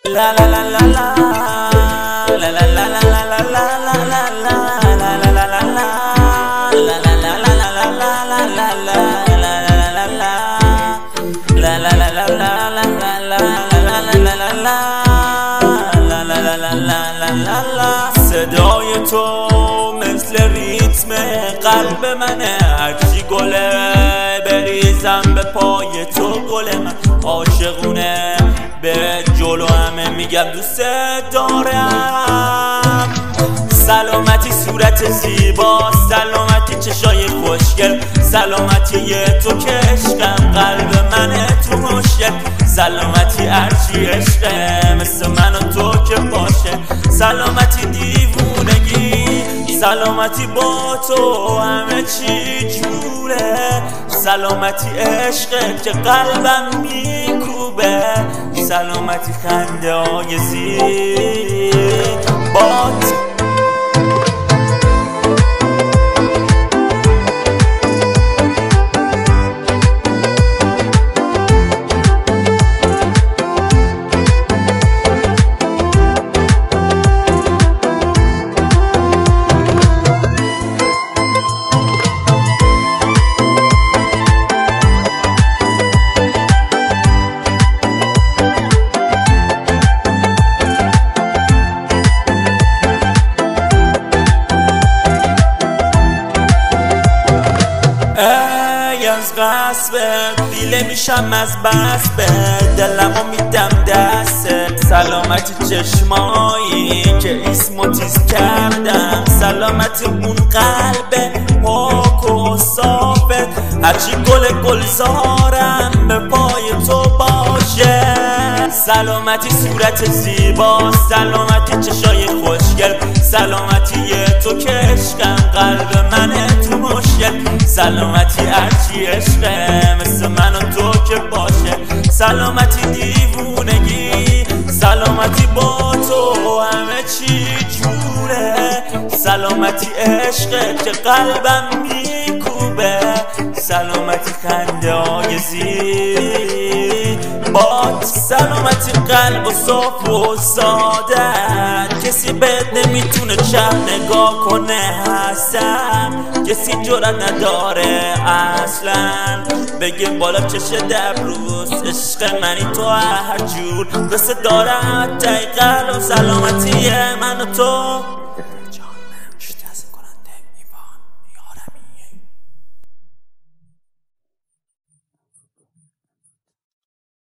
La la la la la la la la la la la la la صدای تو مثل ریتم قلب منه، هرچی گله بریزم به پای تو گل من عاشقونه، به جلو همه میگم دوست دارم. سلامتی صورت زیبا، سلامتی چشای خوشگل، سلامتی تو که عشقم قلب منه تو مشکل، سلامتی هرچی عشقه مثل من و تو که باشه، سلامتی دیوونگی، سلامتی با تو همه چی جوره، سلامتی عشقه که قلبم میکوبه، سلامتی خنده های زیبات. از قصبت دیله میشم از بسبت، دلمو میدم دستت، سلامتی چشمایی که اسمو تیز کردم، سلامتی اون قلب پاک و صافت، هرچی گل زارم به پای تو باشه، سلامتی صورت زیبا، سلامتی چشای خوشگل، سلامتی تو که عشقم قلب منه تو مشکل، سلامتی هرچی عشقه مثل من و تو که باشه، سلامتی دیوونگی، سلامتی با تو همه چی جوره، سلامتی عشقه که قلبم میکوبه، سلامتی خنده های زیبات، سلامتی قلب و صاف و ساده، کسی بهت نمیتونه چپ نگاه کنه، هستم کسی جرأت نداره اصلا بگه بالا چش دبروس، عشق منی تو هر جور بسه دارم تای قلب، سلامتی من و تو.